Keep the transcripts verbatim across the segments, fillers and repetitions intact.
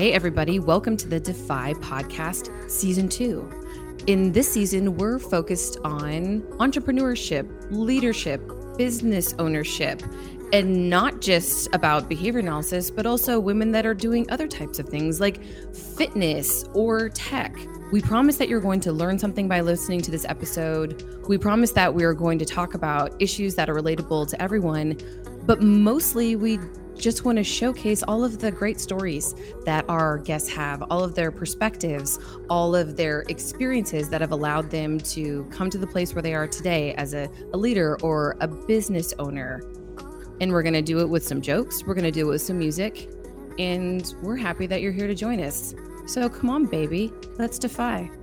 Hey everybody, welcome to the Defy Podcast Season two. In this season, we're focused on entrepreneurship, leadership, business ownership, and not just about behavior analysis, but also women that are doing other types of things like fitness or tech. We promise that you're going to learn something by listening to this episode. We promise that we are going to talk about issues that are relatable to everyone, but mostly we just want to showcase all of the great stories that our guests have, all of their perspectives, all of their experiences that have allowed them to come to the place where they are today as a, a leader or a business owner. And we're going to do it with some jokes. We're going to do it with some music. And we're happy that you're here to join us. So come on, baby, let's defy.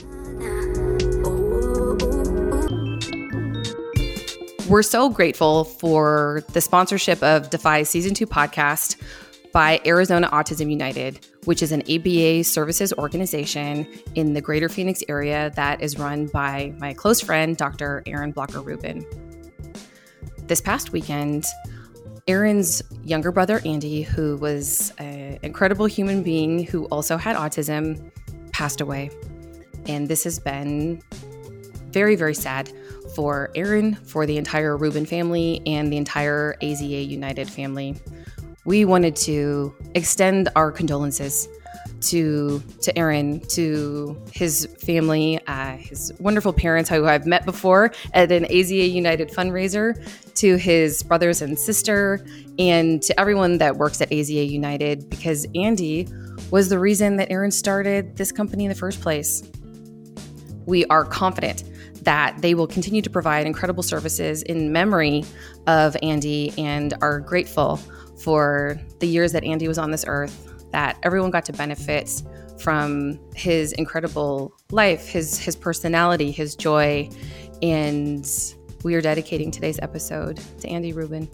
We're so grateful for the sponsorship of Defy Season two podcast by Arizona Autism United, which is an A B A services organization in the greater Phoenix area that is run by my close friend, Doctor Erin Blocker-Rubin. This past weekend, Erin's younger brother, Andy, who was an incredible human being who also had autism, passed away. And this has been very, very sad for Erin, for the entire Rubin family, and the entire A Z A United family. We wanted to extend our condolences to to Erin, to his family, uh, his wonderful parents who I've met before at an A Z A United fundraiser, to his brothers and sister, and to everyone that works at A Z A United, because Andy was the reason that Erin started this company in the first place. We are confident that they will continue to provide incredible services in memory of Andy, and are grateful for the years that Andy was on this earth, that everyone got to benefit from his incredible life, his his personality, his joy. And we are dedicating today's episode to Andy Rubin.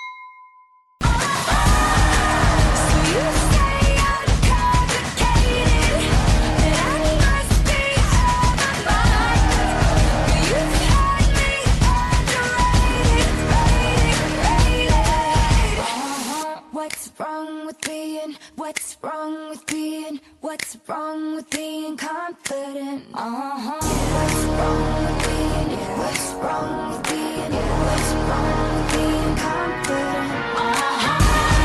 What's wrong with being, what's wrong with being, what's wrong with being confident? Uh-huh. What's wrong with being, what's wrong with being, what's wrong with being confident? Uh-huh.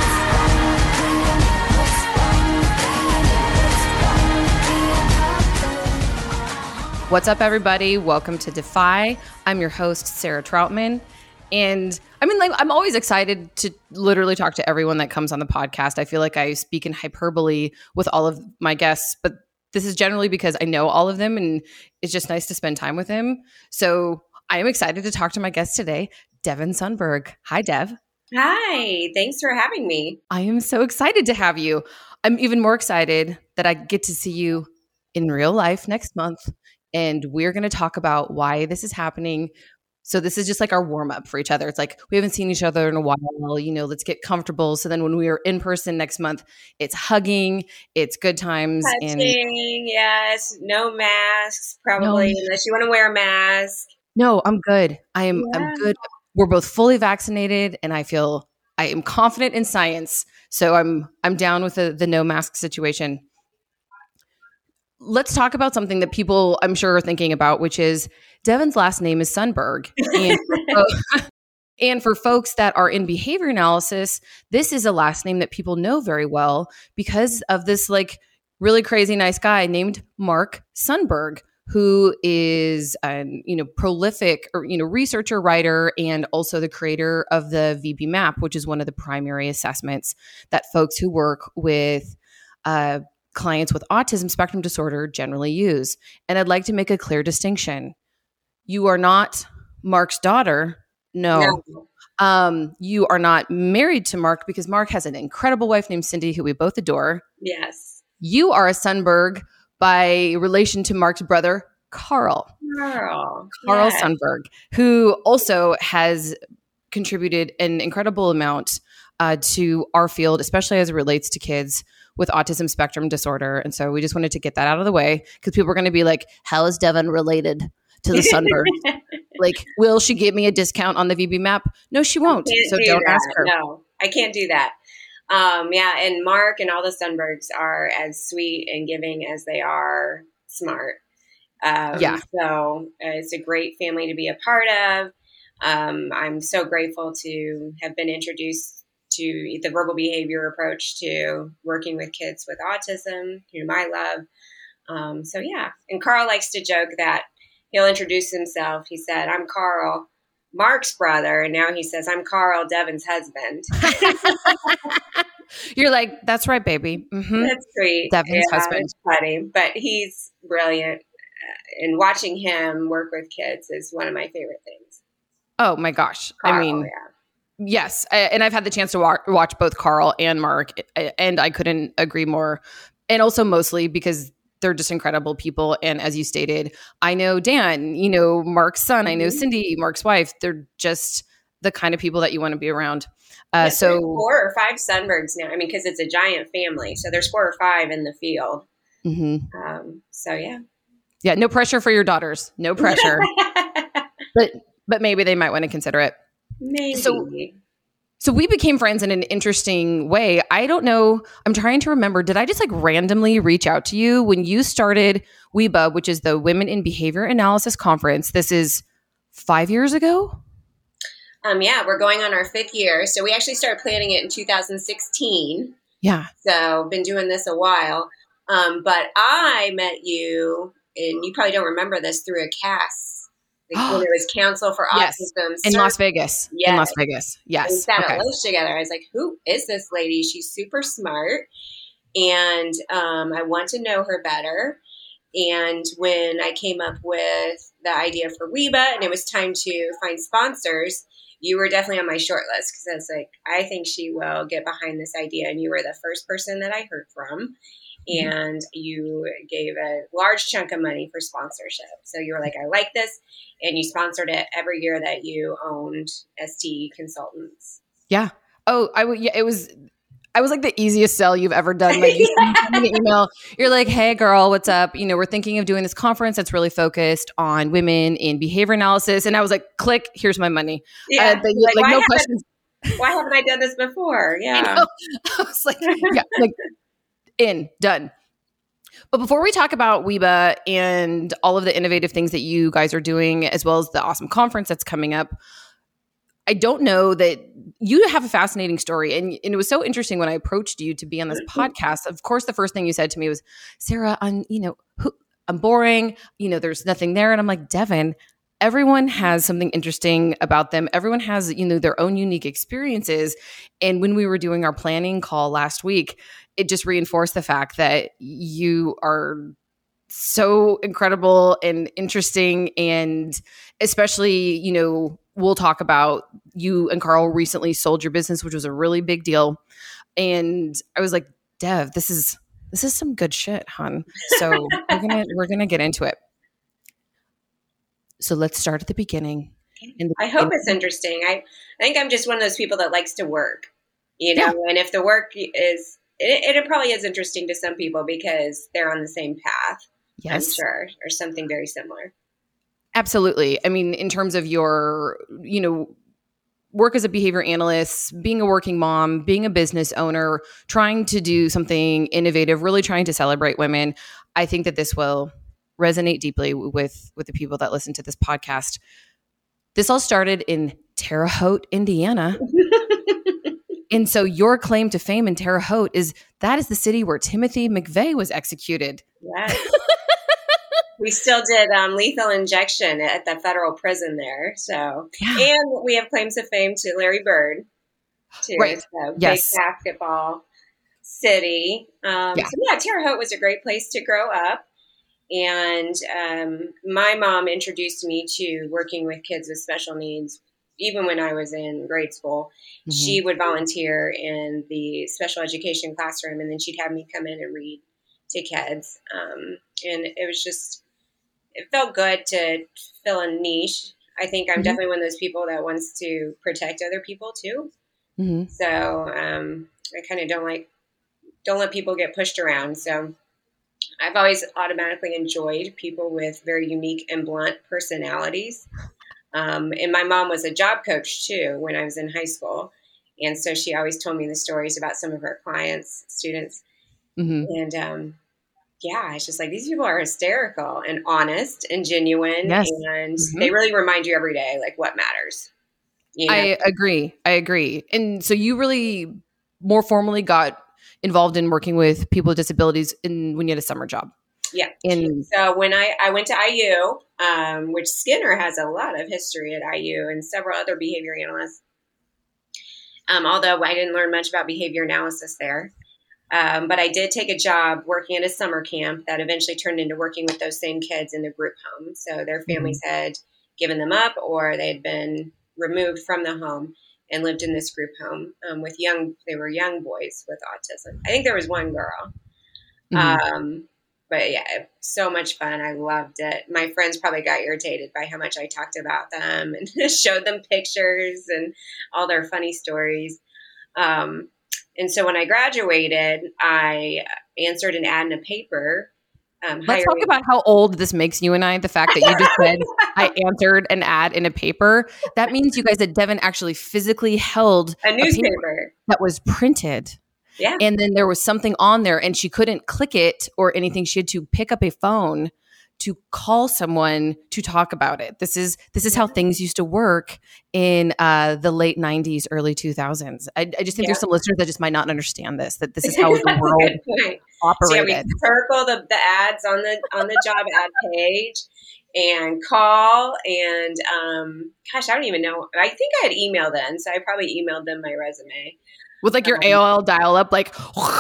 What's wrong with being, what's wrong with being, what's wrong with being confident? What's up, everybody? Welcome to Defy. I'm your host, Sarah Troutman. And I mean, like, I'm always excited to literally talk to everyone that comes on the podcast. I feel like I speak in hyperbole with all of my guests, but this is generally because I know all of them and it's just nice to spend time with them. So I am excited to talk to my guest today, Devin Sundberg. Hi, Dev. Hi, thanks for having me. I am so excited to have you. I'm even more excited that I get to see you in real life next month. And we're going to talk about why this is happening. So this is just like our warm up for each other. It's like, we haven't seen each other in a while, you know, let's get comfortable. So then when we are in person next month, it's hugging, it's good times. Touching, and yes. No masks, probably, no, unless you want to wear a mask. No, I'm good. I am Yeah. I'm good. We're both fully vaccinated, and I feel I am confident in science. So I'm I'm down with the, the no mask situation. Let's talk about something that people, I'm sure, are thinking about, which is Devin's last name is Sundberg. And, for, and for folks that are in behavior analysis, this is a last name that people know very well because of this like really crazy nice guy named Mark Sundberg, who is a you know prolific or, you know researcher, writer, and also the creator of the V B MAP, which is one of the primary assessments that folks who work with uh, clients with autism spectrum disorder generally use. And I'd like to make a clear distinction. You are not Mark's daughter. No. no. Um, you are not married to Mark, because Mark has an incredible wife named Cindy, who we both adore. Yes. You are a Sundberg by relation to Mark's brother, Carl. Carl. Carl yeah. Sundberg, who also has contributed an incredible amount uh, to our field, especially as it relates to kids with autism spectrum disorder. And so we just wanted to get that out of the way, because people are going to be like, how is Devin related to the Sundberg? Like, will she give me a discount on the V B MAP? No, she won't. So do don't that. ask her. No, I can't do that. Um, yeah, and Mark and all the Sunbergs are as sweet and giving as they are smart. Um, Yeah. So uh, it's a great family to be a part of. Um, I'm so grateful to have been introduced to the verbal behavior approach to working with kids with autism, whom I love. Um, so yeah, and Carl likes to joke that he'll introduce himself. He said, "I'm Carl, Mark's brother," and now he says, "I'm Carl, Devin's husband." You're like, that's right, baby. Mm-hmm. That's sweet. Devin's Yeah, husband. it's funny, but he's brilliant. Uh, and watching him work with kids is one of my favorite things. Oh my gosh. Carl, I mean, yeah. yes. I, and I've had the chance to wa- watch both Carl and Mark, and I couldn't agree more. And also mostly because they're just incredible people. And as you stated, I know Dan, you know, Mark's son, I know Cindy, Mark's wife. They're just the kind of people that you want to be around. Uh, Yeah, so there's four or five Sunbergs now. I mean, because it's a giant family. So there's four or five in the field. mhm. Um, so yeah. Yeah, no pressure for your daughters. No pressure. but but maybe they might want to consider it. Maybe. So So we became friends in an interesting way. I don't know. I'm trying to remember. Did I just like randomly reach out to you when you started W E B A, which is the Women in Behavior Analysis Conference? This is five years ago? Um, yeah, we're going on our fifth year. So we actually started planning it in two thousand sixteen. Yeah. So been doing this a while. Um, but I met you, and you probably don't remember this, through a C A S. Like when it was Council for Yes. Autism. In Cert- Las Vegas. Yes. In Las Vegas. Yes. We sat Okay. at lunch together. I was like, who is this lady? She's super smart. And um, I want to know her better. And when I came up with the idea for W E B A and it was time to find sponsors, you were definitely on my short list because I was like, I think she will get behind this idea. And you were the first person that I heard from. Mm-hmm. And you gave a large chunk of money for sponsorship. So you were like, I like this. And you sponsored it every year that you owned S T E Consultants. Yeah. Oh, I would. Yeah, it was. I was like the easiest sell you've ever done. Like you send me an email, you're like, "Hey, girl, what's up? You know, we're thinking of doing this conference that's really focused on women in behavior analysis." And I was like, "Click, here's my money." Yeah, uh, the, like, like why no haven't- questions. Why haven't I done this before? I Yeah. know. I was like, yeah, like in done. But before we talk about W E B A and all of the innovative things that you guys are doing, as well as the awesome conference that's coming up, I don't know that you have a fascinating story. And, and it was so interesting when I approached you to be on this podcast. Of course, the first thing you said to me was, Sarah, I'm, you know, who, I'm boring. You know, there's nothing there. And I'm like, Devin, everyone has something interesting about them. Everyone has, you know, their own unique experiences. And when we were doing our planning call last week, it just reinforced the fact that you are so incredible and interesting. And especially, you know, we'll talk about you and Carl recently sold your business, which was a really big deal. And I was like, Dev, this is, this is some good shit, hon. So we're going to, we're going to get into it. So let's start at the beginning. And I hope it's interesting. I, I think I'm just one of those people that likes to work, you know, Yeah. and if the work is, it, it probably is interesting to some people because they're on the same path, Yes. I'm sure, or something very similar. Absolutely. I mean, in terms of your, you know, work as a behavior analyst, being a working mom, being a business owner, trying to do something innovative, really trying to celebrate women, I think that this will resonate deeply with with the people that listen to this podcast. This all started in Terre Haute, Indiana. And so your claim to fame in Terre Haute is that is the city where Timothy McVeigh was executed. Yes. We still did um, lethal injection at the federal prison there. So, Yeah. and we have claims of fame to Larry Bird, too. Right. So Yes. big basketball city. Um, Yeah. So yeah, Terre Haute was a great place to grow up. And um, my mom introduced me to working with kids with special needs. Even when I was in grade school, Mhm. she would volunteer in the special education classroom, and then she'd have me come in and read to kids. Um, and it was just, it felt good to fill a niche. I think I'm Mhm. definitely one of those people that wants to protect other people too. Mhm. So um, I kind of don't like, don't let people get pushed around. So I've always automatically enjoyed people with very unique and blunt personalities. Um, and my mom was a job coach too when I was in high school. And so she always told me the stories about some of her clients, students. Mm-hmm. And um, yeah, it's just like, these people are hysterical and honest and genuine. Yes. And Mm-hmm. they really remind you every day, like, what matters. You know? I agree. I agree. And so you really more formally got involved in working with people with disabilities in when you had a summer job. Yeah. In so when I, I went to I U, um, which Skinner has a lot of history at I U and several other behavior analysts, um, although I didn't learn much about behavior analysis there. Um, but I did take a job working at a summer camp that eventually turned into working with those same kids in the group home. So their families mm-hmm. had given them up, or they had been removed from the home and lived in this group home um, with young, they were young boys with autism. I think there was one girl. Mm-hmm. Um, but yeah, so much fun. I loved it. My friends probably got irritated by how much I talked about them and showed them pictures and all their funny stories. Um, and so when I graduated, I answered an ad in a paper. Um, Let's talk about how old this makes you and I. The fact that you just said I answered an ad in a paper. That means you guys that Devin actually physically held a newspaper a paper that was printed. Yeah. And then there was something on there and she couldn't click it or anything. She had to pick up a phone to call someone to talk about it. This is this is how things used to work in uh, the late nineties, early two thousands. I, I just think yeah. there's some listeners that just might not understand this, that this is how the world operated. So yeah, we circle the, the ads on the on the job ad page and call and um, gosh, I don't even know. I think I had email then, so I probably emailed them my resume. With like your um, A O L dial up, like,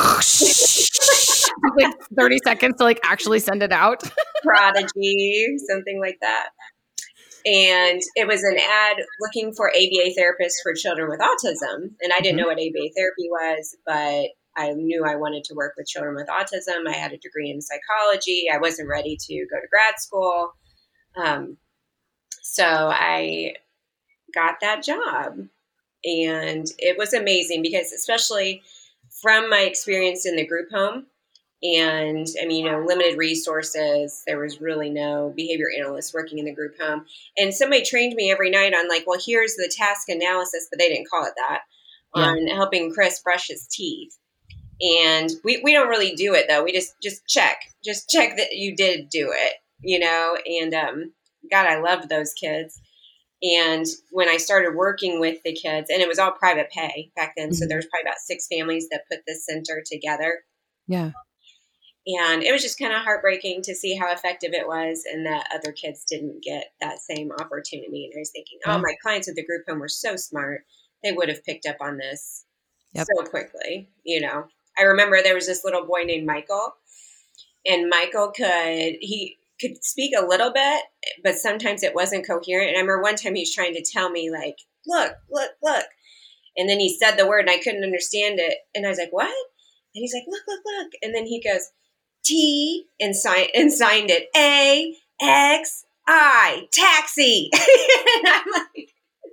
like thirty seconds to like actually send it out. Prodigy, something like that. And it was an ad looking for A B A therapists for children with autism. And I didn't mm-hmm. know what A B A therapy was, but I knew I wanted to work with children with autism. I had a degree in psychology. I wasn't ready to go to grad school. Um, so I got that job. And it was amazing because especially from my experience in the group home and, I mean, you know, limited resources, there was really no behavior analyst working in the group home. And somebody trained me every night on like, well, here's the task analysis, but they didn't call it that, yeah. on helping Chris brush his teeth. And we, we don't really do it though. We just, just check, just check that you did do it, you know, and um, God, I loved those kids. And when I started working with the kids, and it was all private pay back then, mm-hmm. so there was probably about six families that put this center together. Yeah. And it was just kind of heartbreaking to see how effective it was and that other kids didn't get that same opportunity. And I was thinking, yeah. oh, my clients at the group home were so smart. They would have picked up on this yep. so quickly. You know, I remember there was this little boy named Michael, and Michael could, he, could speak a little bit, but sometimes it wasn't coherent. And I remember one time he was trying to tell me like, look, look, look. And then he said the word and I couldn't understand it. And I was like, what? And he's like, look, look, look. And then he goes, T and, sign- and signed it. A, X, I, taxi. And I'm like,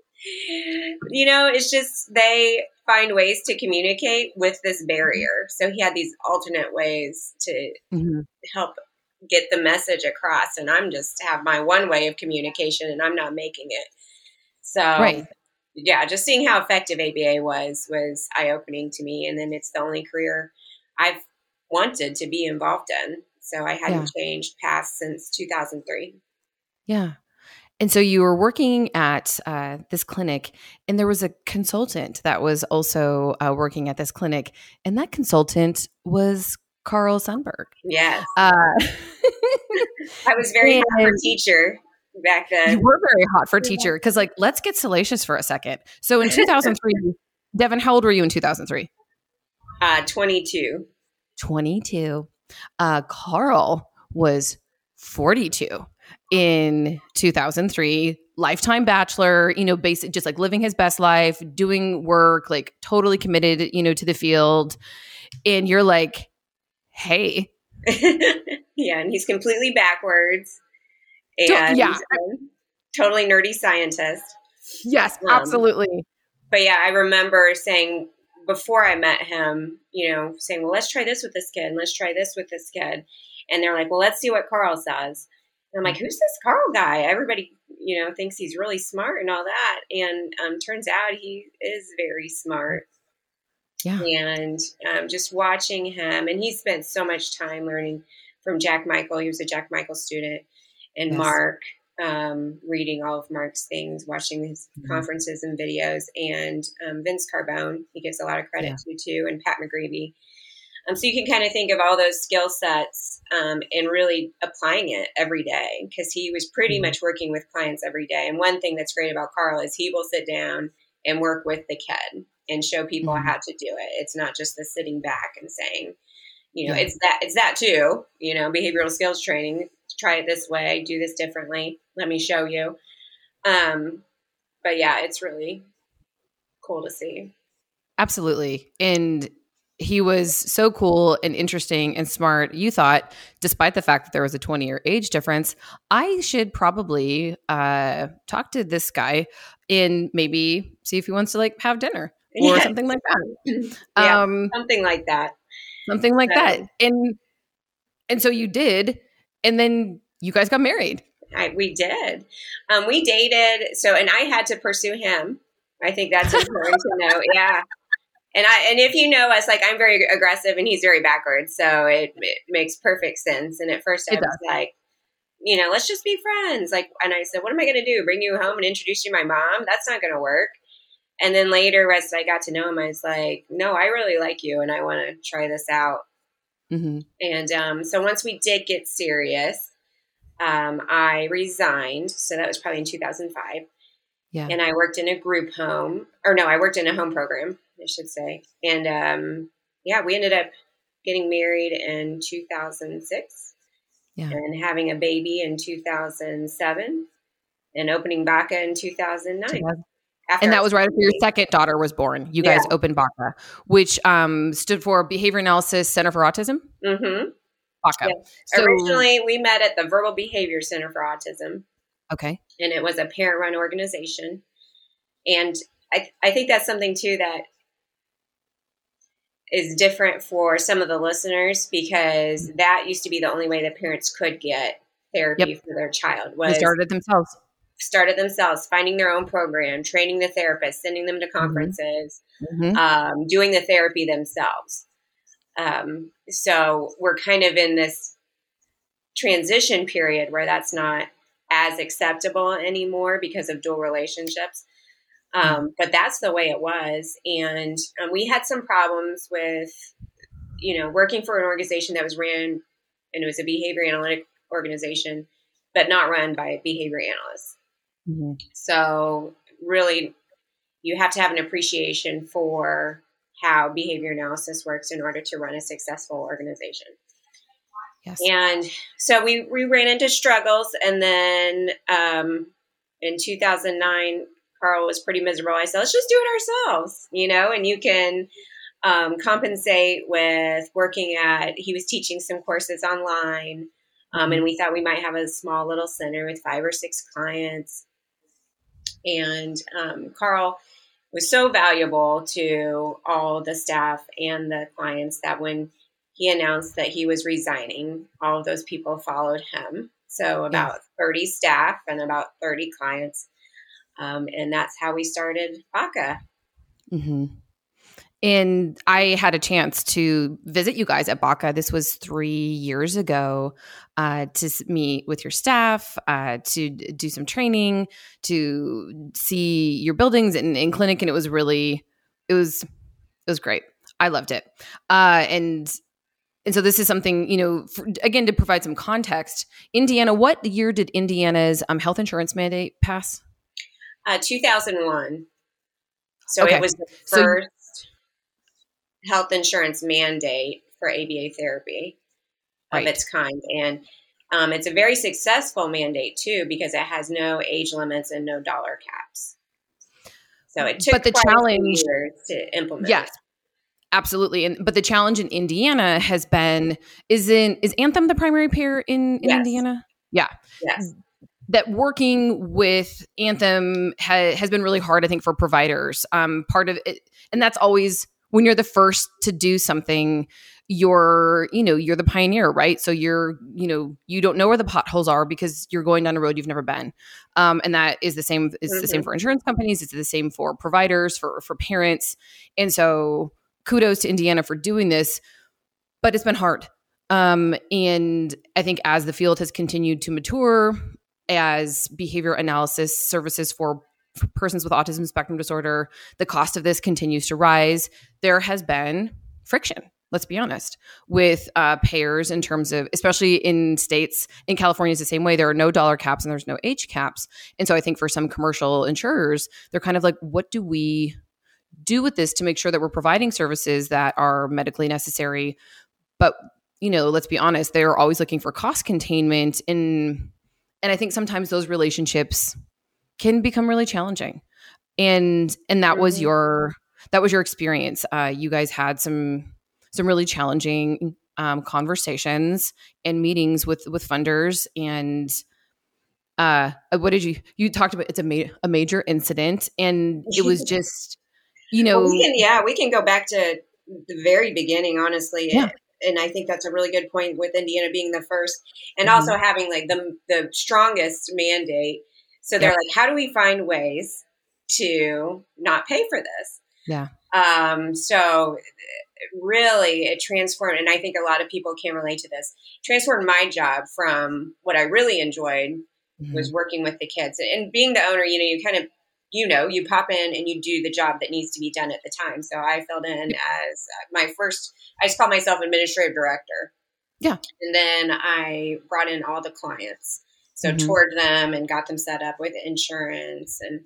you know, it's just, they find ways to communicate with this barrier. So he had these alternate ways to mm-hmm. help get the message across, and I'm just have my one way of communication and I'm not making it. So right. yeah, just seeing how effective A B A was, was eye-opening to me. And then it's the only career I've wanted to be involved in. So I hadn't yeah. changed past since two thousand three. Yeah. And so you were working at uh, this clinic, and there was a consultant that was also uh, working at this clinic, and that consultant was Carl Sundberg. Yes. Uh, I was very hot for teacher back then. You were very hot for teacher because, like, let's get salacious for a second. So in two thousand three, Devin, how old were you in two thousand three? Uh, twenty-two. twenty-two. Uh, Carl was forty-two in two thousand three. Lifetime bachelor, you know, basic, just like living his best life, doing work, like totally committed, you know, to the field. And you're like, hey. Yeah, and he's completely backwards. And so, yeah. totally nerdy scientist. Yes, um, absolutely. But yeah, I remember saying before I met him, you know, saying, well, let's try this with this kid and let's try this with this kid. And they're like, well, let's see what Carl says. And I'm like, who's this Carl guy? Everybody, you know, thinks he's really smart and all that. And um, turns out he is very smart. Yeah. And um, just watching him, and he spent so much time learning from Jack Michael. He was a Jack Michael student, and Yes. Mark, um, reading all of Mark's things, watching his Mhm. conferences and videos, and um, Vince Carbone, he gives a lot of credit Yeah. to too, and Pat McGreevy. Um, so you can kind of think of all those skill sets um, and really applying it every day, because he was pretty Mhm. much working with clients every day. And one thing that's great about Carl is he will sit down and work with the kid and show people Mhm. how to do it. It's not just the sitting back and saying, you know, Yeah. it's that, it's that too, you know, behavioral skills training, try it this way, do this differently. Let me show you. Um, but yeah, it's really cool to see. Absolutely. And he was so cool and interesting and smart. You thought, despite the fact that there was a twenty year age difference, I should probably uh, talk to this guy and maybe see if he wants to like have dinner or Yeah. something like that. Yeah, Um, something like that. something like So- that. And and so you did, and then you guys got married. I, we did. Um, we dated. So, and I had to pursue him. I think that's important to know. Yeah. And I, and if you know us, like I'm very aggressive and he's very backwards. So it, it makes perfect sense. And at first I It was does. like, you know, let's just be friends. Like, and I said, what am I going to do? Bring you home and introduce you to my mom? That's not going to work. And then later, as I got to know him, I was like, no, I really like you and I want to try this out. Mm-hmm. And um, so once we did get serious, um, I resigned. So that was probably in two thousand five. Yeah. And I worked in a group home, or no, I worked in a home program, I should say. And um, yeah, we ended up getting married in two thousand six Yeah. and having a baby in two thousand seven and opening Baca in two thousand nine. And that was right after your second daughter was born. You guys Yeah. opened Baca, which um, stood for Behavior Analysis Center for Autism. Mm-hmm. Baca. Yeah. So, Originally, we met at the Verbal Behavior Center for Autism. okay. And it was a parent-run organization. And I, I think that's something, too, that is different for some of the listeners, because that used to be the only way that parents could get therapy Yep. for their child, They was started it themselves. started themselves, finding their own program, training the therapist, sending them to conferences, Mm-hmm. um, doing the therapy themselves. Um, so we're kind of in this transition period where that's not as acceptable anymore because of dual relationships. Um, but that's the way it was. And um, we had some problems with, you know, working for an organization that was ran, and it was a behavior analytic organization, but not run by behavior analysts. Mm-hmm. So really, you have to have an appreciation for how behavior analysis works in order to run a successful organization. Yes. And so we, we ran into struggles. And then um, in two thousand nine, Carl was pretty miserable. I said, let's just do it ourselves, you know, and you can um, compensate with working at, he was teaching some courses online. Um, and we thought we might have a small little center with five or six clients. And um, Carl was so valuable to all the staff and the clients that when he announced that he was resigning, all of those people followed him. So about Yes. thirty staff and about thirty clients. Um, and that's how we started Baca. Mm-hmm. And I had a chance to visit you guys at Baca. This was three years ago, uh, to s- meet with your staff, uh, to d- do some training, to see your buildings and, and clinic. And it was really, it was, it was great. I loved it. Uh, and and so this is something, you know, for, again, to provide some context. Indiana, what year did Indiana's um, health insurance mandate pass? Uh, two thousand one. So Okay. it was the So- first health insurance mandate for A B A therapy of Right. its kind. And um, it's a very successful mandate, too, because it has no age limits and no dollar caps. So it took But the quite a few challenge- years to implement. Yes. Absolutely. And but the challenge in Indiana has been, isn't is Anthem the primary payer in, in Yes. Indiana? Yeah. Yes. That working with Anthem ha, has been really hard, I think, for providers. Um, part of it, and that's always when you're the first to do something, you're, you know, you're the pioneer, right? So you're, you know, you don't know where the potholes are because you're going down a road you've never been. Um, and that is the same, it's mm-hmm. the same for insurance companies. It's the same for providers, for, for parents. And so kudos to Indiana for doing this, but it's been hard. Um, and I think as the field has continued to mature, as behavior analysis services for for persons with autism spectrum disorder, the cost of this continues to rise. There has been friction, let's be honest, with uh, payers in terms of, especially in states, in California is the same way. There are no dollar caps and there's no age caps. And so I think for some commercial insurers, they're kind of like, what do we do with this to make sure that we're providing services that are medically necessary? But, you know, let's be honest, they're always looking for cost containment. And, and I think sometimes those relationships can become really challenging. And and that was your that was your experience. Uh, you guys had some some really challenging um, conversations and meetings with with funders. And uh, what did you you talked about? It's a ma- a major incident, and it was just, you know, well, we can, yeah, we can go back to the very beginning, honestly. Yeah. And I think that's a really good point with Indiana being the first, and Mm-hmm. also having like the the strongest mandate. So they're Yep. like, how do we find ways to not pay for this? Yeah. Um, so really it transformed, and I think a lot of people can relate to this, transformed my job from what I really enjoyed Mm-hmm. was working with the kids and being the owner. You know, you kind of, you know, you pop in and you do the job that needs to be done at the time. So I filled in as my first, I just call myself administrative director. Yeah. And then I brought in all the clients. So Mm-hmm. toured them and got them set up with insurance. And,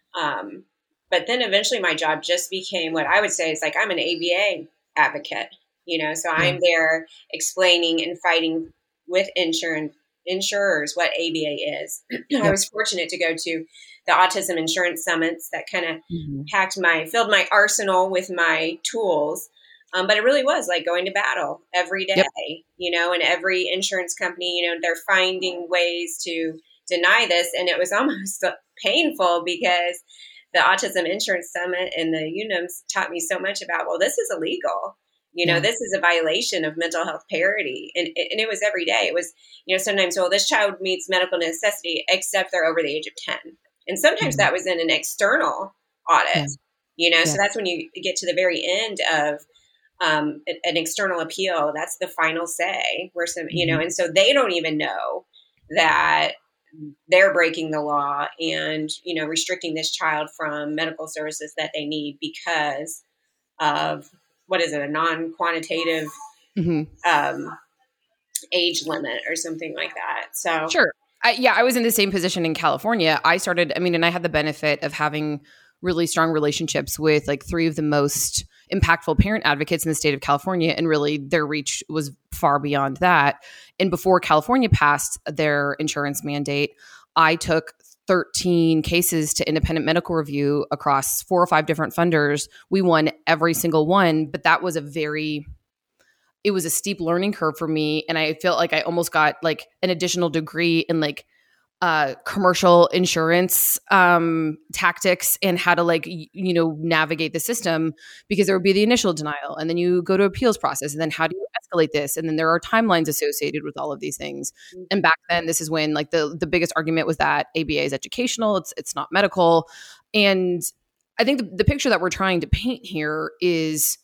um, but then eventually my job just became what I would say is like, I'm an A B A advocate, you know, so I'm there explaining and fighting with insurance insurers what A B A is. Yep. I was fortunate to go to the Autism Insurance Summits that kind of Mm-hmm. packed my, filled my arsenal with my tools. Um, but it really was like going to battle every day, Yep. you know, and every insurance company, you know, they're finding ways to deny this. And it was almost painful because the Autism Insurance Summit and the U N I M S taught me so much about, well, this is illegal. You know, Yeah. this is a violation of mental health parity. And, and it was every day. It was, you know, sometimes, well, this child meets medical necessity, except they're over the age of ten. And sometimes Mm-hmm. that was in an external audit, Yeah. you know, Yeah. so that's when you get to the very end of um, an external appeal. That's the final say where some, you know, and so they don't even know that they're breaking the law and, you know, restricting this child from medical services that they need because of, what is it, a non-quantitative Mm-hmm. um, age limit or something like that. So Sure. I, yeah, I was in the same position in California. I started, I mean, and I had the benefit of having really strong relationships with like three of the most impactful parent advocates in the state of California. And really their reach was far beyond that. And before California passed their insurance mandate, I took thirteen cases to independent medical review across four or five different funders. We won every single one, but that was a very, it was a steep learning curve for me. And I felt like I almost got like an additional degree in like uh, commercial insurance um, tactics and how to like, y- you know, navigate the system, because there would be the initial denial and then you go to appeals process and then how do you escalate this? And then there are timelines associated with all of these things. And back then, this is when like the, the biggest argument was that A B A is educational. It's, it's not medical. And I think the, the picture that we're trying to paint here is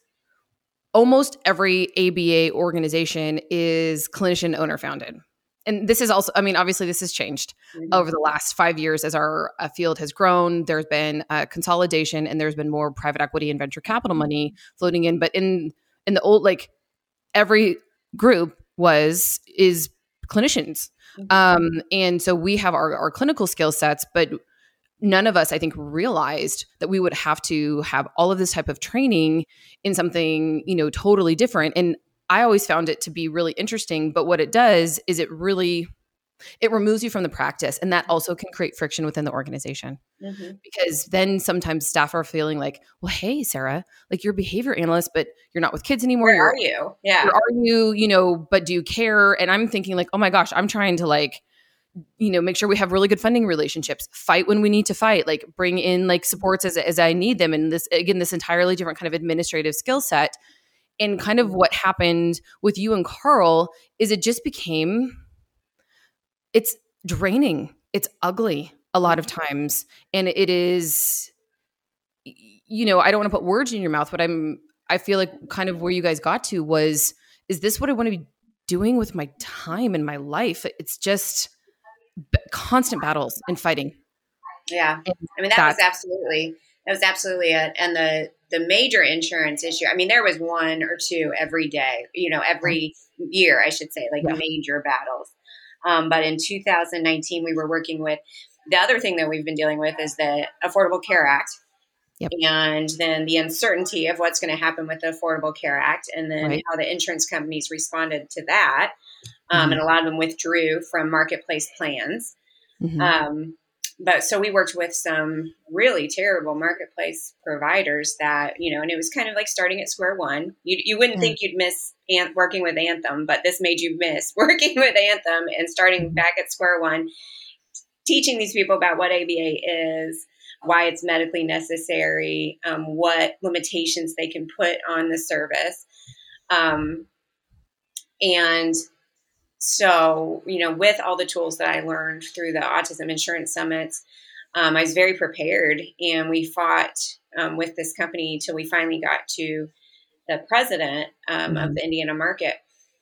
almost every A B A organization is clinician owner founded. And this is also, I mean, obviously this has changed Mhm. over the last five years as our uh, field has grown. There's been uh, consolidation and there's been more private equity and venture capital money floating in. But in in the old, like every group was, is clinicians. Um, and so we have our, our clinical skill sets, but none of us, I think, realized that we would have to have all of this type of training in something, you know, totally different. And I always found it to be really interesting, but what it does is it really, it removes you from the practice. And that also can create friction within the organization, Mhm. because then sometimes staff are feeling like, well, hey, Sarah, like you're a behavior analyst, but you're not with kids anymore. Where You're- are you? Yeah. Where are you, you know, but do you care? And I'm thinking like, oh my gosh, I'm trying to like you know, make sure we have really good funding relationships, fight when we need to fight, like bring in like supports as, as I need them. And this, again, this entirely different kind of administrative skill set. And kind of what happened with you and Carl is it just became, it's draining. It's ugly a lot of times. And it is, you know, I don't want to put words in your mouth, but I'm, I feel like kind of where you guys got to was, is this what I want to be doing with my time and my life? It's just b- constant battles and fighting. Yeah. And I mean, that was absolutely, that was absolutely it. And the, the major insurance issue, I mean, there was one or two every day, you know, every year, I should say, like yeah. major battles. Um, but in two thousand nineteen, we were working with, the other thing that we've been dealing with is the Affordable Care Act. Yep. And then the uncertainty of what's going to happen with the Affordable Care Act, and then right. how the insurance companies responded to that. Um, mm-hmm. And a lot of them withdrew from marketplace plans. Mm-hmm. Um, but so we worked with some really terrible marketplace providers that, you know, and it was kind of like starting at square one. You, you wouldn't yeah. think you'd miss An- working with Anthem, but this made you miss working with Anthem and starting mm-hmm. back at square one, teaching these people about what A B A is, why it's medically necessary, um, what limitations they can put on the service. Um, and so, you know, with all the tools that I learned through the Autism Insurance Summits, um, I was very prepared, and we fought um, with this company till we finally got to the president um, mm-hmm. of the Indiana market.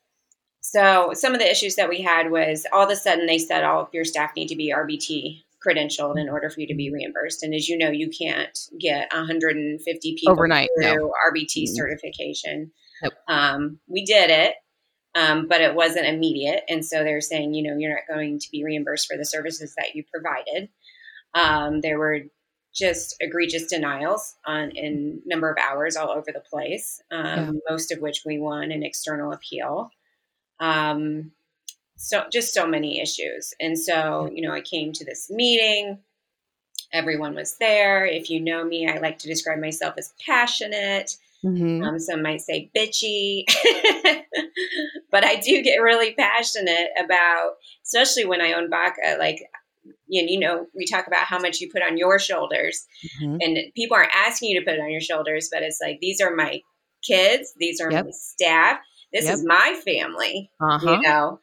So some of the issues that we had was all of a sudden they said all of your staff need to be R B T credentialed in order for you to be reimbursed. And as you know, you can't get one hundred fifty people overnight through no. R B T mm-hmm. certification. Nope. Um, we did it, um, but it wasn't immediate. And so they're saying, you know, you're not going to be reimbursed for the services that you provided. Um, there were just egregious denials on in number of hours all over the place, um, yeah. most of which we won an external appeal. Um, so just so many issues. And so, you know, I came to this meeting, everyone was there. If you know me, I like to describe myself as passionate. Mm-hmm. Um, some might say bitchy, but I do get really passionate about, especially when I own Baca, like, you know, you know, we talk about how much you put on your shoulders mm-hmm. and people aren't asking you to put it on your shoulders, but it's like, these are my kids. These are yep. my staff. This yep. is my family, uh-huh. you know?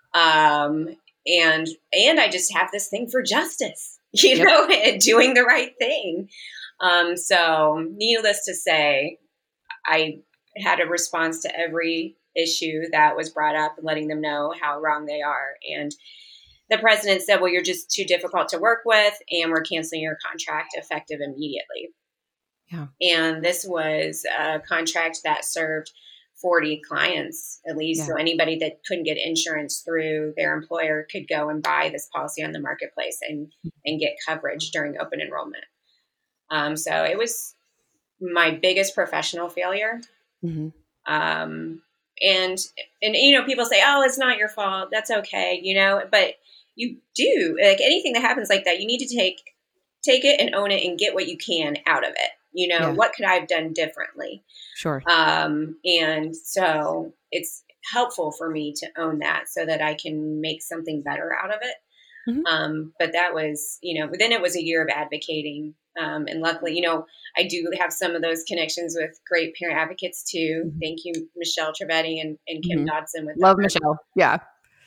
Um, and, and I just have this thing for justice, you yep. know, and doing the right thing. Um, so needless to say, I had a response to every issue that was brought up and letting them know how wrong they are. And the president said, well, you're just too difficult to work with, and we're canceling your contract effective immediately. Yeah. And this was a contract that served forty clients at least. Yeah. So anybody that couldn't get insurance through their employer could go and buy this policy on the marketplace and, and get coverage during open enrollment. Um, so it was my biggest professional failure. Mm-hmm. Um, and, and, you know, people say, oh, it's not your fault. That's okay. You know, but you do, like, anything that happens like that, you need to take, take it and own it and get what you can out of it. You know, yeah. what could I have done differently? Sure. Um, and so it's helpful for me to own that so that I can make something better out of it. Mm-hmm. Um, but that was, you know, but then it was a year of advocating. Um, and luckily, you know, I do have some of those connections with great parent advocates too. Mm-hmm. Thank you, Michelle Trevetti and, and Kim mm-hmm. Dodson. With Love Michelle. Yeah.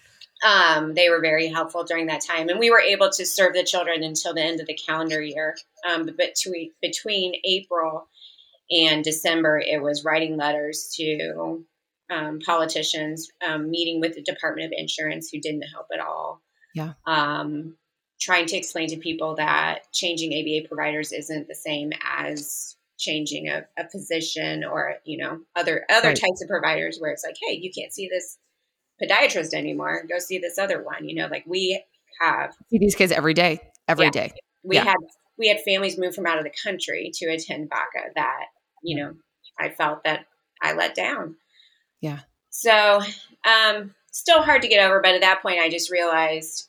Um, they were very helpful during that time, and we were able to serve the children until the end of the calendar year. Um, but between, between April and December, it was writing letters to um, politicians, um, meeting with the Department of Insurance, who didn't help at all. Yeah. Um, trying to explain to people that changing A B A providers isn't the same as changing a, a physician or, you know, other other right. types of providers where it's like, hey, you can't see this podiatrist anymore, go see this other one. You know, like we have see these kids every day, every yeah, day. We yeah. had we had families move from out of the country to attend Baca that, you know, I felt that I let down. Yeah. So, um, still hard to get over, but at that point, I just realized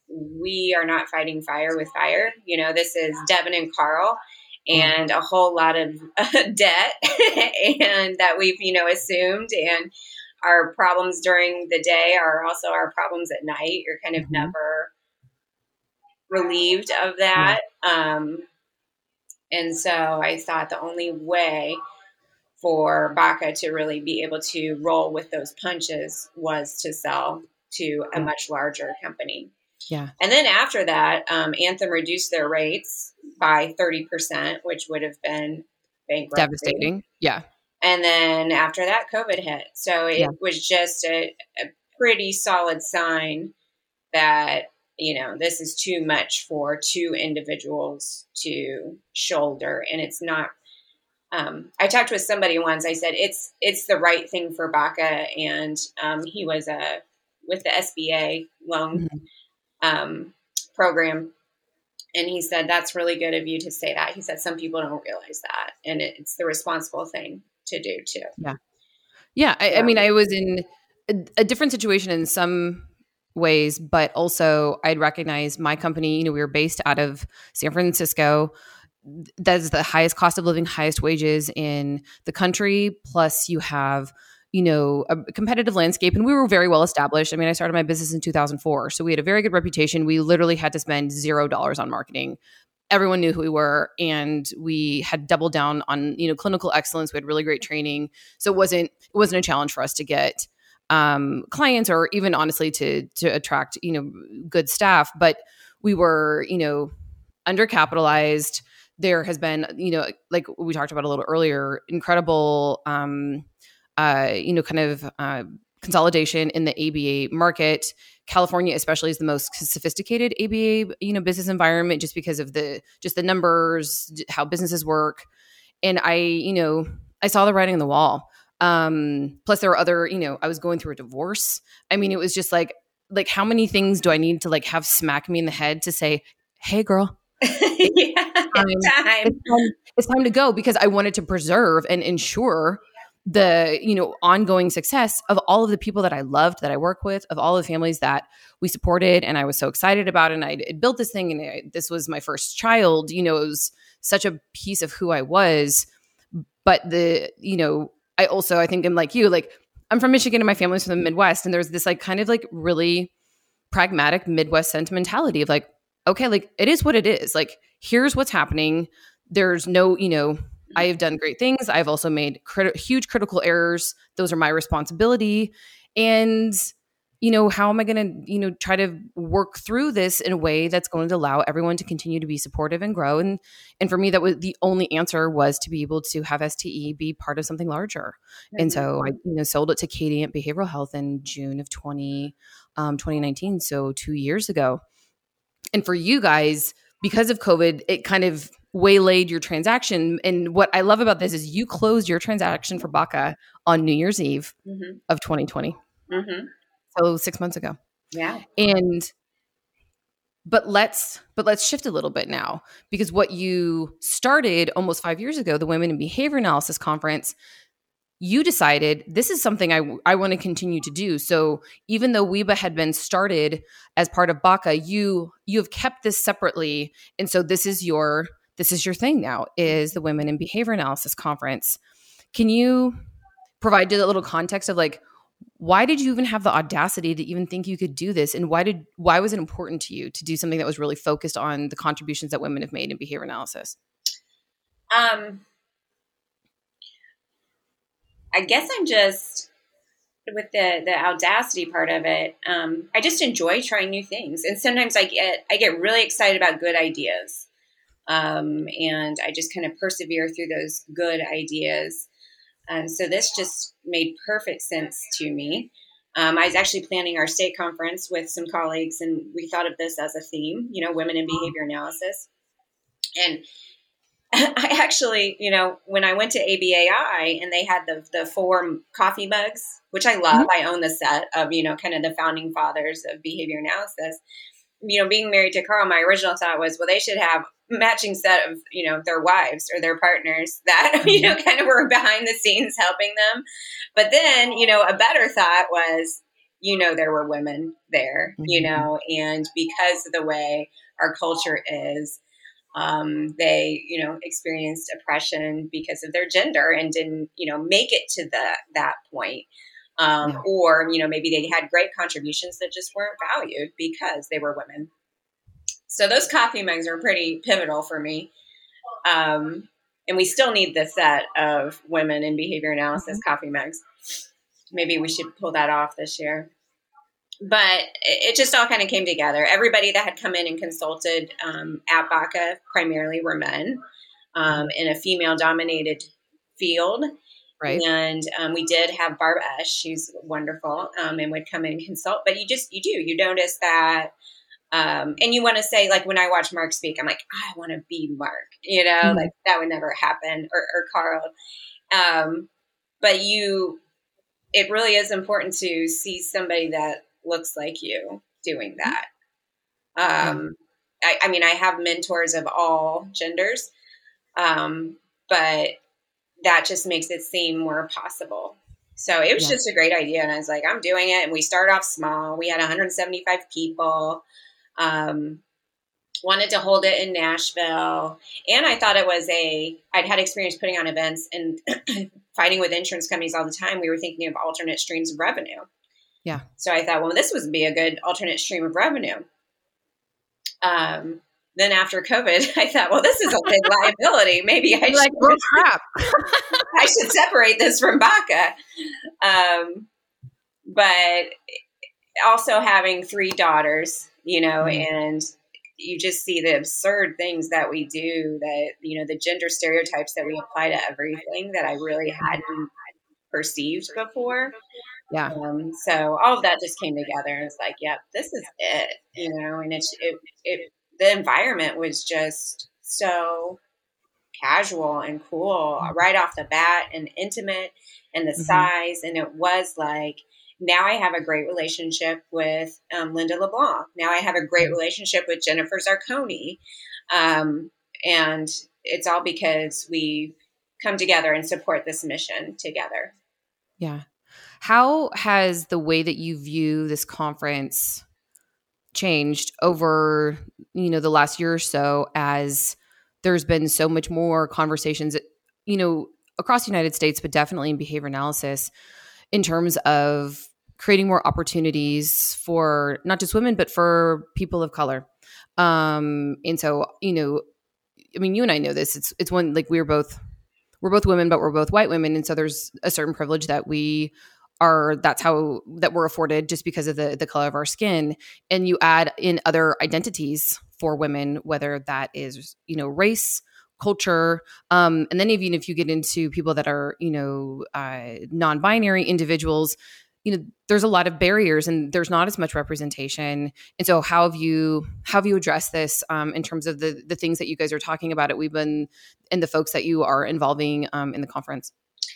we are not fighting fire with fire. You know, this is Devin and Carl, and a whole lot of uh, debt, and that we've, you know, assumed, and our problems during the day are also our problems at night. You're kind of mm-hmm. never relieved of that. Yeah. Um, and so I thought the only way for Baca to really be able to roll with those punches was to sell to a much larger company. Yeah. And then after that, um, Anthem reduced their rates by thirty percent, which would have been bankruptcy. Devastating. Yeah. And then after that, COVID hit. So it yeah. was just a, a pretty solid sign that, you know, this is too much for two individuals to shoulder. And it's not, um, I talked with somebody once, I said, it's, it's the right thing for Baca. And um, he was a, with the S B A loan mm-hmm. um, program. And he said, that's really good of you to say that. He said, some people don't realize that. And it, it's the responsible thing to do too. Yeah. Yeah. I, I mean, I was in a, a different situation in some ways, but also I'd recognize my company, you know, we were based out of San Francisco. That's the highest cost of living, highest wages in the country. Plus you have, you know, a competitive landscape, and we were very well established. I mean, I started my business in two thousand four. So we had a very good reputation. We literally had to spend zero dollars on marketing. Everyone knew who we were, and we had doubled down on, you know, clinical excellence. We had really great training. So it wasn't, it wasn't a challenge for us to get um, clients, or even honestly to, to attract, you know, good staff. But we were, you know, undercapitalized. There has been, you know, like we talked about a little earlier, incredible, um, uh, you know, kind of uh, consolidation in the A B A market. California especially is the most sophisticated A B A, you know, business environment, just because of the, just the numbers, how businesses work. And I, you know, I saw the writing on the wall. Um, plus there were other, you know, I was going through a divorce. I mean, it was just like, like how many things do I need to like have smack me in the head to say, hey girl, yeah, it's, time. It's, time, it's time to go, because I wanted to preserve and ensure the, you know, ongoing success of all of the people that I loved, that I work with, of all the families that we supported. And I was so excited about it. And I had built this thing, and I, this was my first child, you know, it was such a piece of who I was. But the, you know, I also, I think I'm like you, like I'm from Michigan and my family's from the Midwest. And there's this like kind of like really pragmatic Midwest sentimentality of like, okay, like it is what it is. Like, here's what's happening. There's no, you know, I have done great things. I've also made crit- huge critical errors. Those are my responsibility. And, you know, how am I going to, you know, try to work through this in a way that's going to allow everyone to continue to be supportive and grow? And, and for me, that was the only answer, was to be able to have S T E be part of something larger. Mm-hmm. And so I, you know, sold it to Kadient Behavioral Health in June of twenty, um, twenty nineteen. So two years ago. And for you guys, because of COVID, it kind of waylaid your transaction. And what I love about this is you closed your transaction for Baca on New Year's Eve mm-hmm. of twenty twenty. Mm-hmm. So six months ago. Yeah. And, but let's, but let's shift a little bit now, because what you started almost five years ago, the Women in Behavior Analysis Conference, you decided this is something I, I want to continue to do. So even though W E B A had been started as part of Baca, you, you have kept this separately. And so this is your, this is your thing now, is the Women in Behavior Analysis Conference. Can you provide a little context of like, why did you even have the audacity to even think you could do this? And why did, why was it important to you to do something that was really focused on the contributions that women have made in behavior analysis? Um, I guess I'm just, with the, the audacity part of it, um, I just enjoy trying new things. And sometimes I get, I get really excited about good ideas. Um, and I just kind of persevere through those good ideas. And so this just made perfect sense to me. Um, I was actually planning our state conference with some colleagues, and we thought of this as a theme, you know, women in behavior analysis. And I actually, you know, when I went to A B A I and they had the the four coffee mugs, which I love, mm-hmm. I own the set of, you know, kind of the founding fathers of behavior analysis. You know, being married to Carl, my original thought was, well, they should have matching set of, you know, their wives or their partners that, you know, kind of were behind the scenes helping them. But then, you know, a better thought was, you know, there were women there, mm-hmm. you know, and because of the way our culture is, um, they, you know, experienced oppression because of their gender and didn't, you know, make it to the, that point. Um, yeah. Or, you know, maybe they had great contributions that just weren't valued because they were women. So those coffee mugs are pretty pivotal for me. Um, and we still need the set of women in behavior analysis mm-hmm. coffee mugs. Maybe we should pull that off this year. But it just all kind of came together. Everybody that had come in and consulted um, at B A C A primarily were men um, in a female-dominated field. Right. And um, we did have Barb Esch. She's wonderful um, and would come in and consult. But you just, you do, you notice that. Um, and you want to say, like, when I watch Mark speak, I'm like, I want to be Mark, you know, mm-hmm. like that would never happen, or, or Carl. Um, but you, it really is important to see somebody that looks like you doing that. Um, I, I mean, I have mentors of all genders, um, but that just makes it seem more possible. So it was yeah. just a great idea. And I was like, I'm doing it. And we started off small. We had one hundred seventy-five people. Um, wanted to hold it in Nashville. And I thought it was a, I'd had experience putting on events and fighting with insurance companies all the time. We were thinking of alternate streams of revenue. Yeah. So I thought, well, this would be a good alternate stream of revenue. Um, then after COVID, I thought, well, this is a big liability. Maybe I should, like, oh, crap. I should separate this from B A C A. Um, but also having three daughters, you know, mm-hmm. and you just see the absurd things that we do, that, you know, the gender stereotypes that we apply to everything that I really hadn't perceived before. Yeah. Um, so all of that just came together and it's like, yep, this is it, you know, and it's, it, it, the environment was just so casual and cool right off the bat and intimate, and the mm-hmm. size. And it was like, now I have a great relationship with um, Linda LeBlanc. Now I have a great relationship with Jennifer Zarconi. Um, and it's all because we come together and support this mission together. Yeah. How has the way that you view this conference changed over, you know, the last year or so, as there's been so much more conversations, you know, across the United States, but definitely in behavior analysis, in terms of creating more opportunities for not just women, but for people of color. Um, and so, you know, I mean, you and I know this, it's, it's one, like we're both, we're both women, but we're both white women. And so there's a certain privilege that we are, that's how, that we're afforded just because of the, the color of our skin. And you add in other identities for women, whether that is, you know, race, culture. Um, and then even if you get into people that are, you know, uh, non-binary individuals, you know, there's a lot of barriers and there's not as much representation. And so how have you, how have you addressed this um, in terms of the the things that you guys are talking about at Weebin and the folks that you are involving um, in the conference?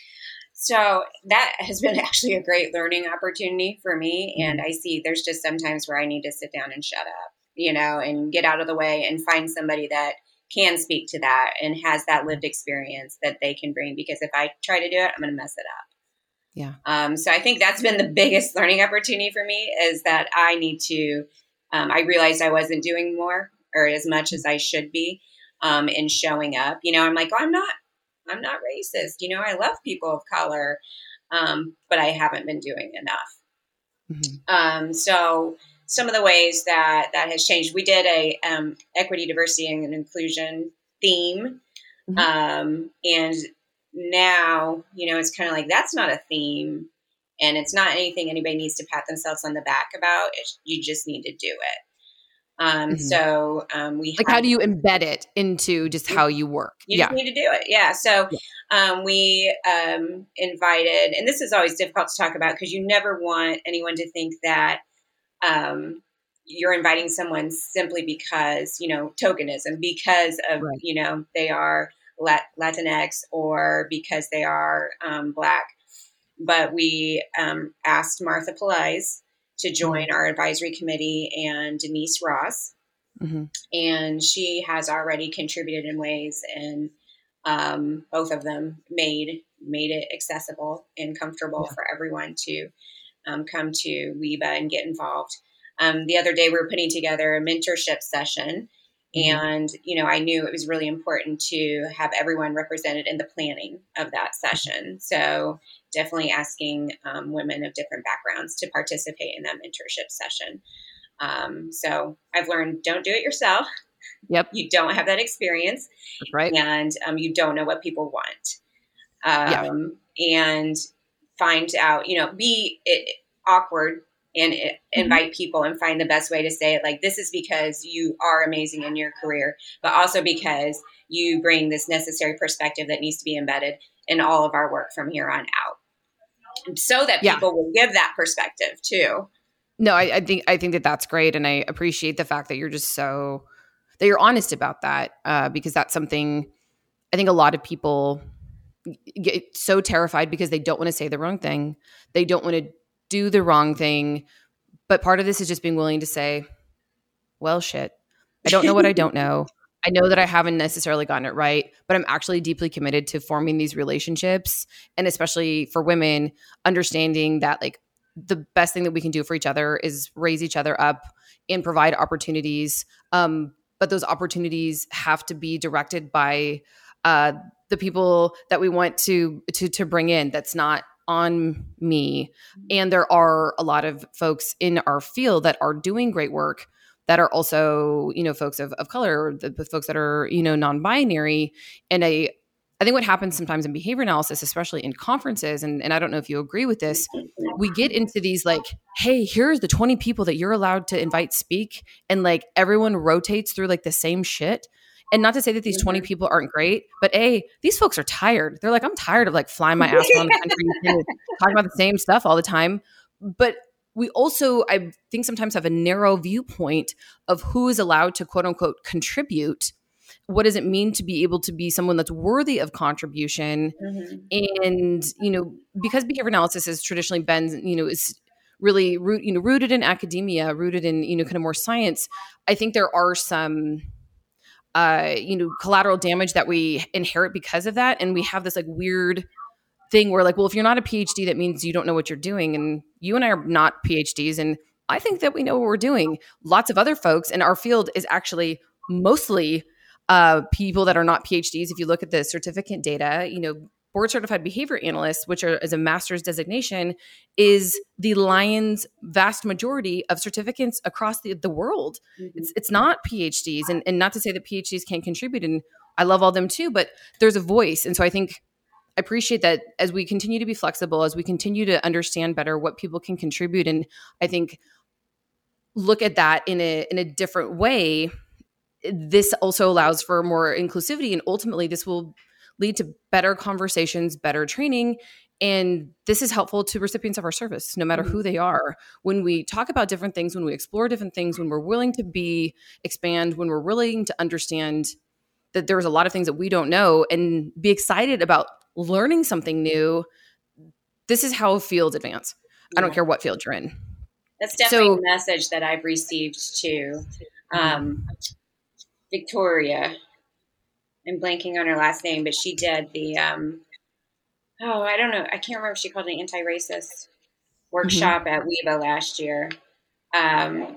So that has been actually a great learning opportunity for me. Mm-hmm. And I see there's just sometimes where I need to sit down and shut up, you know, and get out of the way and find somebody that can speak to that and has that lived experience that they can bring. Because if I try to do it, I'm going to mess it up. Yeah. Um, so I think that's been the biggest learning opportunity for me, is that I need to, um, I realized I wasn't doing more or as much as I should be um, in showing up. You know, I'm like, oh, I'm not, I'm not racist. You know, I love people of color, um, but I haven't been doing enough. Mm-hmm. Um, so some of the ways that that has changed, we did a um, equity, diversity, and inclusion theme. Mm-hmm. Um, and now, you know, it's kind of like, that's not a theme and it's not anything anybody needs to pat themselves on the back about. It's, you just need to do it. Um, mm-hmm. So um, we like, have, how do you embed it into just how you work? You yeah. just need to do it. Yeah. So yeah. Um, we um, invited, and this is always difficult to talk about because you never want anyone to think that um, you're inviting someone simply because, you know, tokenism, because of, right. you know, they are Latinx or because they are um, Black. But we um, asked Martha Pelaez to join mm-hmm. our advisory committee and Denise Ross. Mm-hmm. And she has already contributed in ways, and um, both of them made made it accessible and comfortable yeah. for everyone to um, come to W E B A and get involved. Um, the other day we were putting together a mentorship session. And, you know, I knew it was really important to have everyone represented in the planning of that session. So definitely asking um, women of different backgrounds to participate in that mentorship session. Um, so I've learned, don't do it yourself. Yep. You don't have that experience. That's right. And um, you don't know what people want. Um, yeah. And find out, you know, be it, awkward and it, mm-hmm. invite people and find the best way to say it. Like, this is because you are amazing in your career, but also because you bring this necessary perspective that needs to be embedded in all of our work from here on out, so that people yeah. will give that perspective too. No, I, I think I think that that's great, and I appreciate the fact that you're just so that you're honest about that, uh, because that's something I think a lot of people get so terrified because they don't want to say the wrong thing, they don't want to do the wrong thing, but part of this is just being willing to say, "Well, shit, I don't know what I don't know. I know that I haven't necessarily gotten it right, but I'm actually deeply committed to forming these relationships, and especially for women, understanding that like." The best thing that we can do for each other is raise each other up and provide opportunities. Um, but those opportunities have to be directed by uh, the people that we want to, to, to bring in. That's not on me. And there are a lot of folks in our field that are doing great work that are also, you know, folks of, of color, the, the folks that are, you know, non-binary. And I, I think what happens sometimes in behavior analysis, especially in conferences, and, and I don't know if you agree with this, we get into these like, hey, here's the twenty people that you're allowed to invite speak. And like everyone rotates through like the same shit. And not to say that these twenty people aren't great, but A, these folks are tired. They're like, I'm tired of like flying my ass around the country and talking about the same stuff all the time. But we also, I think sometimes have a narrow viewpoint of who is allowed to quote unquote contribute. What does it mean to be able to be someone that's worthy of contribution? Mm-hmm. And, you know, because behavior analysis has traditionally been, you know, is really root, you know, rooted in academia, rooted in, you know, kind of more science. I think there are some, uh, you know, collateral damage that we inherit because of that. And we have this like weird thing where like, well, if you're not a PhD, that means you don't know what you're doing. And you and I are not PhDs. And I think that we know what we're doing. Lots of other folks in our field is actually mostly Uh, people that are not PhDs. If you look at the certificate data, you know, board certified behavior analysts, which are as a master's designation, is the lion's vast majority of certificates across the, the world. Mm-hmm. It's it's not PhDs, and, and not to say that PhDs can't contribute, and I love all them too, but there's a voice. And so I think I appreciate that as we continue to be flexible, as we continue to understand better what people can contribute, and I think look at that in a in a different way. This also allows for more inclusivity, and ultimately this will lead to better conversations, better training. And this is helpful to recipients of our service, no matter who they are. When we talk about different things, when we explore different things, when we're willing to be expand, when we're willing to understand that there's a lot of things that we don't know and be excited about learning something new, this is how fields advance. Yeah. I don't care what field you're in. That's definitely so, a message that I've received too. Um, Victoria, I'm blanking on her last name, but she did the, um, oh, I don't know. I can't remember if she called it an anti-racist workshop mm-hmm. at WEBA last year. Um,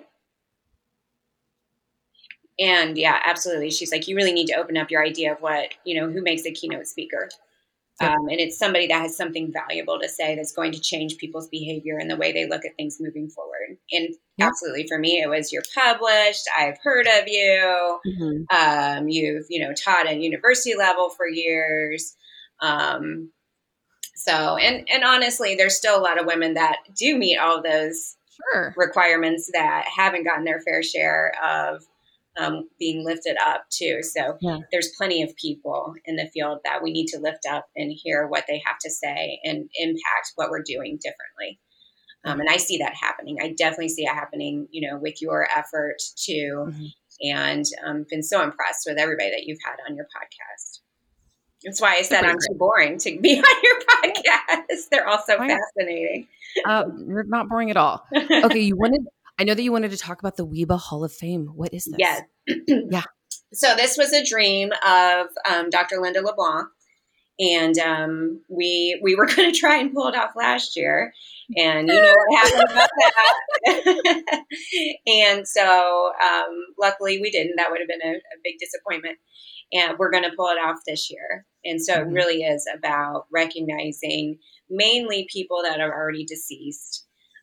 and yeah, absolutely. She's like, you really need to open up your idea of what, you know, who makes a keynote speaker. Um, and it's somebody that has something valuable to say that's going to change people's behavior and the way they look at things moving forward. And yeah. absolutely, for me, it was you're published. I've heard of you. Mm-hmm. Um, you've, you know, taught at university level for years. Um, so, and, and honestly, there's still a lot of women that do meet all of those sure. requirements that haven't gotten their fair share of Um, being lifted up too. So yeah. there's plenty of people in the field that we need to lift up and hear what they have to say and impact what we're doing differently. Um, and I see that happening. I definitely see it happening, you know, with your effort too. Mm-hmm. And um, been so impressed with everybody that you've had on your podcast. That's why I said I'm too boring to be on your podcast. They're all so fascinating. Uh, you're not boring at all. Okay, you wanted... I know that you wanted to talk about the WEBA Hall of Fame. What is this? Yeah. yeah. So this was a dream of um, Doctor Linda LeBlanc. And um, we we were going to try and pull it off last year. And you know what happened about that. And so um, luckily we didn't. That would have been a, a big disappointment. And we're going to pull it off this year. And so mm-hmm. it really is about recognizing mainly people that are already deceased.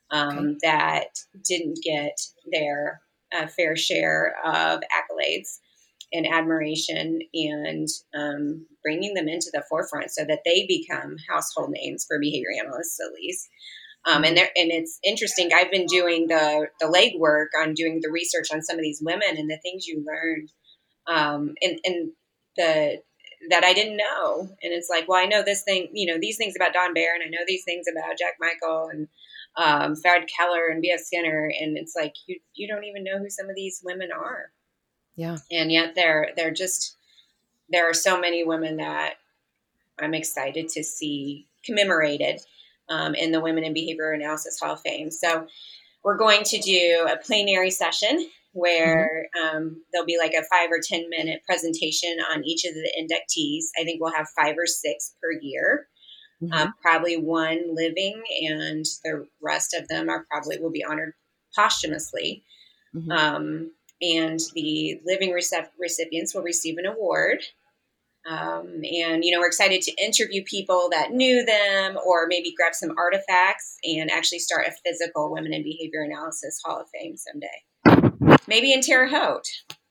um, Okay. that didn't get their uh, fair share of accolades and admiration, and um, bringing them into the forefront so that they become household names for behavior analysts, at least. Um, and there, and it's interesting. I've been doing the the legwork on doing the research on some of these women and the things you learn, um, and and the that I didn't know. And it's like, well, I know this thing, you know, these things about Dawn Bear, and I know these things about Jack Michael and um, Fred Keller and B F Skinner, and it's like you you don't even know who some of these women are. Yeah, and yet they're they're just there are so many women that I'm excited to see commemorated um, in the Women in Behavior Analysis Hall of Fame. So we're going to do a plenary session where mm-hmm. um, there'll be like a five or ten minute presentation on each of the inductees. I think we'll have five or six per year, mm-hmm. um, probably one living, and the rest of them are probably will be honored posthumously. Mm-hmm. Um, and the living recep- recipients will receive an award. Um, and, you know, we're excited to interview people that knew them, or maybe grab some artifacts and actually start a physical Women in Behavior Analysis Hall of Fame someday. Maybe in Terre Haute.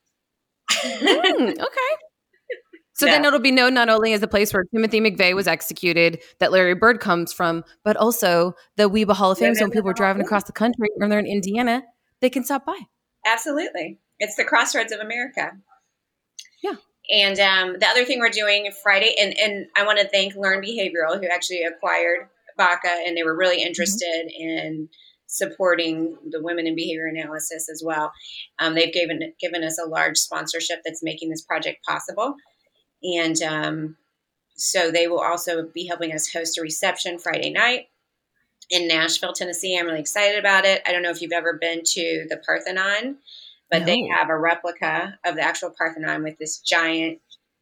mm, okay. So no. then it'll be known not only as the place where Timothy McVeigh was executed, that Larry Bird comes from, but also the Weba Hall of Fame. So when people are driving across the country or they're in Indiana, they can stop by. Absolutely. It's the crossroads of America. Yeah. And um, the other thing we're doing Friday, and, and I want to thank Learn Behavioral, who actually acquired B A C A, and they were really interested mm-hmm. in supporting the Women in Behavior Analysis as well. Um, they've given given us a large sponsorship that's making this project possible. And um, so they will also be helping us host a reception Friday night in Nashville, Tennessee. I'm really excited about it. I don't know if you've ever been to the Parthenon, but no. They have a replica of the actual Parthenon with this giant,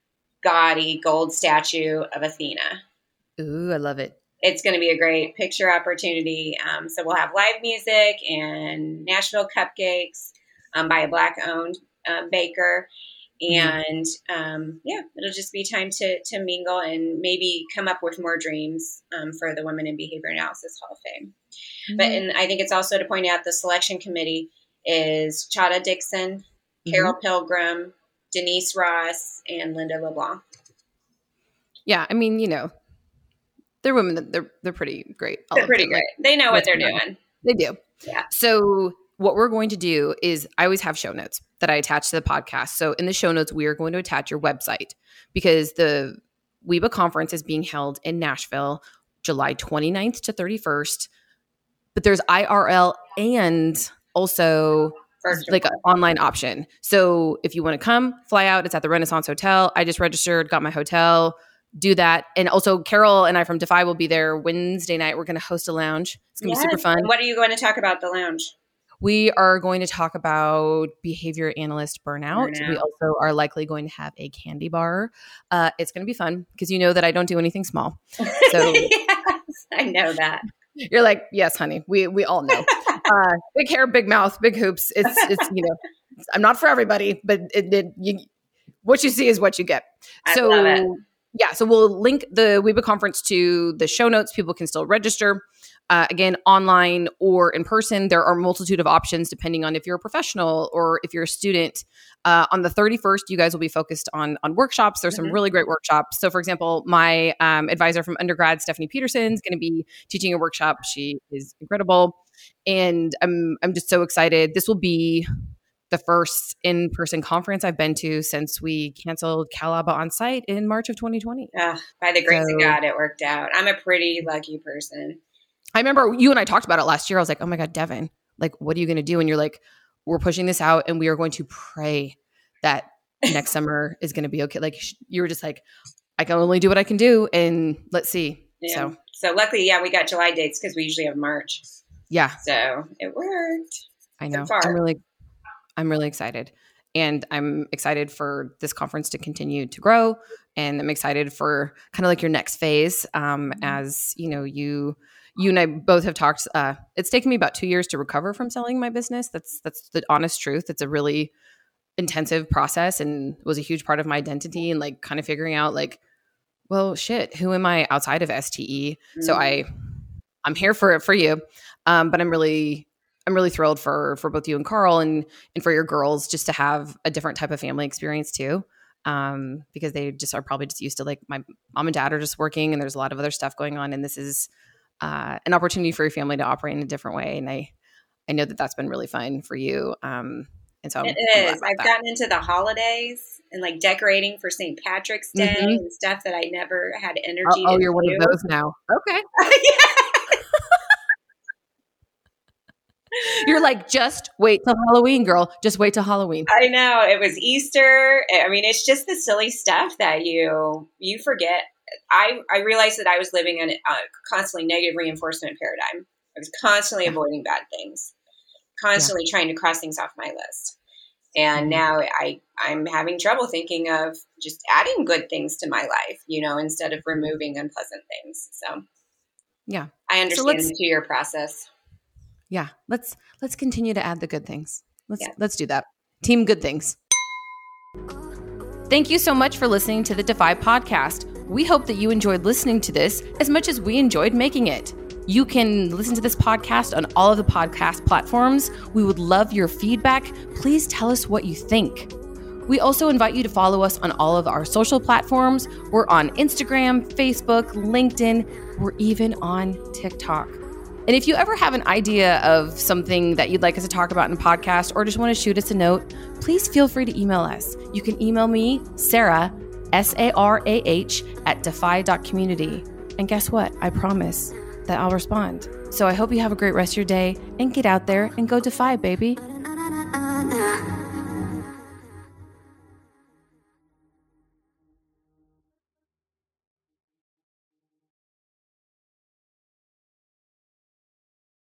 gaudy gold statue of Athena. Ooh, I love it. It's going to be a great picture opportunity. Um, so we'll have live music and Nashville cupcakes um, by a Black-owned um, baker. And um, yeah, it'll just be time to to mingle and maybe come up with more dreams um, for the Women in Behavior Analysis Hall of Fame. Mm-hmm. But and I think it's also to point out the selection committee is Chada Dixon, mm-hmm. Carol Pilgrim, Denise Ross, and Linda LeBlanc. Yeah, I mean, you know, they're women that they're they're pretty great. They're pretty great. Like, they know what they're doing. They do. Yeah. So what we're going to do is I always have show notes that I attach to the podcast. So in the show notes, we are going to attach your website because the Weba conference is being held in Nashville, July twenty-ninth to thirty-first. But there's I R L and also First like an online option. So if you want to come, fly out. It's at the Renaissance Hotel. I just registered, got my hotel. Do that. And also Carol and I from Defy will be there Wednesday night. We're going to host a lounge. It's going to yes. be super fun. And what are you going to talk about the lounge? We are going to talk about behavior analyst burnout. burnout. We also are likely going to have a candy bar. Uh, it's going to be fun because you know that I don't do anything small. So yes, I know that. You're like, yes, honey. We we all know. uh, big hair, big mouth, big hoops. It's it's you know, I'm not for everybody, but it, it you, what you see is what you get. I so love it. Yeah, so we'll link the Weba conference to the show notes. People can still register. Uh, again, online or in person. There are a multitude of options depending on if you're a professional or if you're a student. Uh, on the thirty-first, you guys will be focused on on workshops. There's mm-hmm. some really great workshops. So, for example, my um, advisor from undergrad, Stephanie Peterson, is going to be teaching a workshop. She is incredible, and I'm I'm just so excited. This will be the first in-person conference I've been to since we canceled CalABA on site in March of twenty twenty. Oh, by the grace so, of God, it worked out. I'm a pretty lucky person. I remember you and I talked about it last year. I was like, oh my God, Devin, like, what are you going to do? And you're like, we're pushing this out and we are going to pray that next summer is going to be okay. Like you were just like, I can only do what I can do. And let's see. Yeah. So, so luckily, yeah, we got July dates because we usually have March. Yeah. So it worked. I know. So far. I'm really, I'm really excited. And I'm excited for this conference to continue to grow. And I'm excited for kind of like your next phase um, mm-hmm. as, you know, you, You and I both have talked. Uh, it's taken me about two years to recover from selling my business. That's that's the honest truth. It's a really intensive process and was a huge part of my identity and like kind of figuring out like, well, shit, who am I outside of S T E? Mm-hmm. So I, I'm here for it for you. Um, but I'm really, I'm really thrilled for, for both you and Carl and, and for your girls just to have a different type of family experience too. Um, because they just are probably just used to like my mom and dad are just working and there's a lot of other stuff going on. And this is uh, an opportunity for your family to operate in a different way. And I, I know that that's been really fun for you. Um, and so I'm, it I'm is. I've that. gotten into the holidays and like decorating for Saint Patrick's Day mm-hmm. and stuff that I never had energy oh, to Oh, you're do. one of those now. Okay. Yeah. You're like, just wait till Halloween, girl. Just wait till Halloween. I know. It was Easter. I mean, it's just the silly stuff that you you forget. I, I realized that I was living in a constantly negative reinforcement paradigm. I was constantly avoiding bad things, constantly yeah. trying to cross things off my list. And mm-hmm. now I, I'm having trouble thinking of just adding good things to my life, you know, instead of removing unpleasant things. So yeah, I understand so the two-year process. Yeah, let's let's continue to add the good things. Let's yeah. let's do that. Team good things. Thank you so much for listening to the Defy podcast. We hope that you enjoyed listening to this as much as we enjoyed making it. You can listen to this podcast on all of the podcast platforms. We would love your feedback. Please tell us what you think. We also invite you to follow us on all of our social platforms. We're on Instagram, Facebook, LinkedIn. We're even on TikTok. And if you ever have an idea of something that you'd like us to talk about in a podcast or just want to shoot us a note, please feel free to email us. You can email me, Sarah, S A R A H, at defy dot community. And guess what? I promise that I'll respond. So I hope you have a great rest of your day and get out there and go defy, baby.